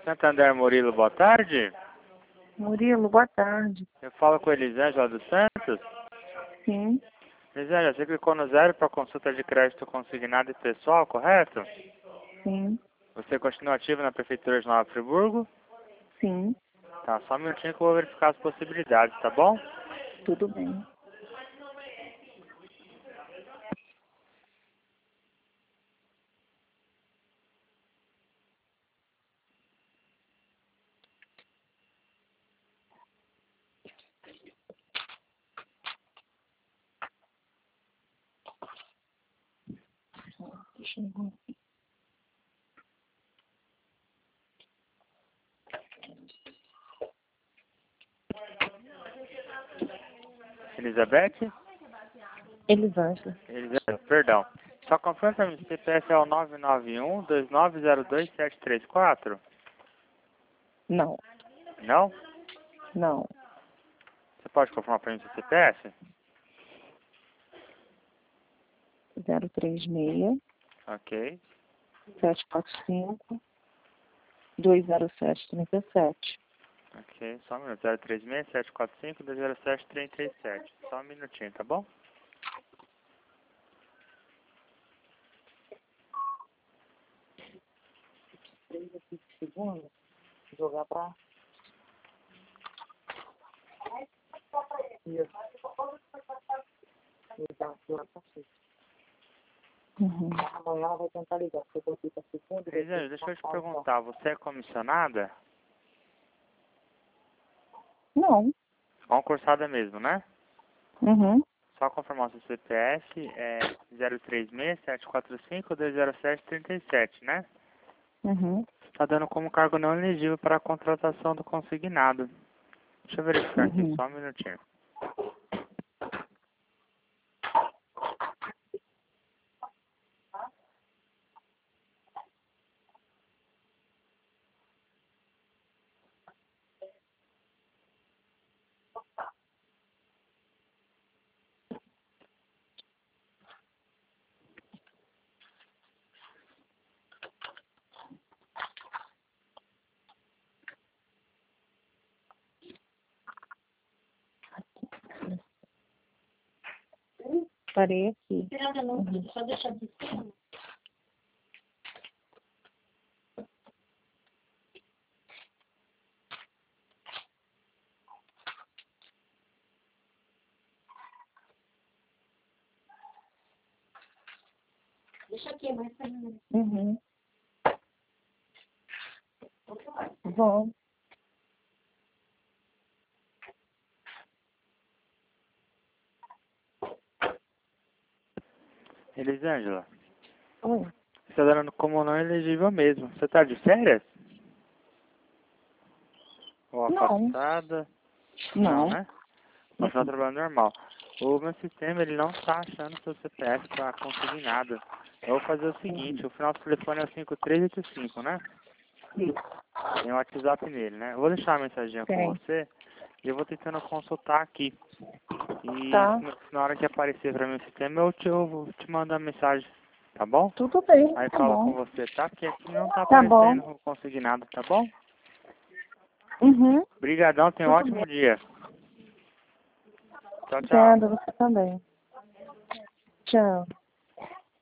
Santander Murilo, boa tarde. Murilo, boa tarde. Eu falo com Elisângela dos Santos. Sim, Elisângela, você clicou no 0 para consulta de crédito consignado e pessoal, correto? sim, Você continua ativo na Prefeitura de Nova Friburgo? sim, Tá, só um minutinho que eu vou verificar as possibilidades, tá bom? tudo bem. Deixa eu ver. Elizabeth? Elisângela. Elisângela, perdão. Só confirma pra mim, CPF é o 991-2902-734? Não, Não? não. Você pode confirmar pra mim seu CPF? 036 Ok. 745 20737. Ok, só um minuto. 036-745-207-37. Só um minutinho, tá bom? Segundo, jogar pra... Isso. Uhum. Amanhã ela vai tentar ligar, porque eu vou ficar segunda. Elisângela, deixa eu te perguntar. Você é comissionada? Não. Concursada mesmo, né? Uhum. Só confirmar o seu CPF é 036-745-207-37, né? Uhum. Tá dando como cargo não elegível para a contratação do consignado. Deixa eu verificar aqui, Uhum. só um minutinho. Parei aqui. Uhum. Só deixar de... Deixa aqui, mas... Uhum. Bom. Elisângela, Oi. você tá dando como não elegível mesmo. Você tá de férias? Ou Não. afastada? Não, Não. né? Continua trabalhando normal. O meu sistema, ele não tá achando seu CPF para consignado. Eu vou fazer o seguinte, o final do telefone é o 5385, né? Isso. Tem um WhatsApp nele, né? Eu vou deixar uma mensagem com Tem. você e eu vou tentando consultar aqui. E Tá. na hora que aparecer para mim o sistema, eu vou te mandar mensagem, tá bom? Tudo bem. Aí Tá falo com bom. você, tá? Porque aqui não tá Tá bom. aparecendo consignado, tá bom? Uhum. Obrigadão, tenha um Tudo ótimo bem. dia. Tchau, tchau. Obrigada, você também. Tchau.